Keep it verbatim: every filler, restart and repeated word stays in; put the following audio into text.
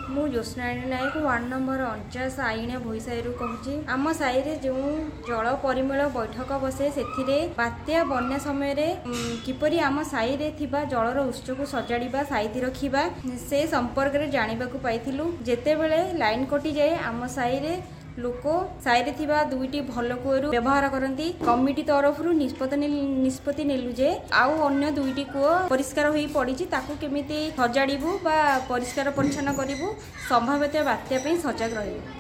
मु ज्योत्स्नाराणी नायक ward number अणचाश आईणा भोईसाई कहूँ आम साई जो जल परिमल बैठक बसे से बात्या बन्या समय किपरि आम साई रे थिबा जलर उत्स को सजाड़ा साइती रखा से संपर्क में जानवा पाइलु जेते बेले लाइन कटि जाए आम साई रे लोक साइरे थिबा दुईटी भल कूअरु व्यवहार करती कमिटी तरफ निष्पत्ति निष्पत्ति नेलु जे आउ अन्य दुईटी कूଅ परिष्कार होई पड़ी ताकू केमिति सजाड़िबु बा परिष्कार परिच्छन्न करिबु संभाव्यत बात्या पे सजग रहिबु।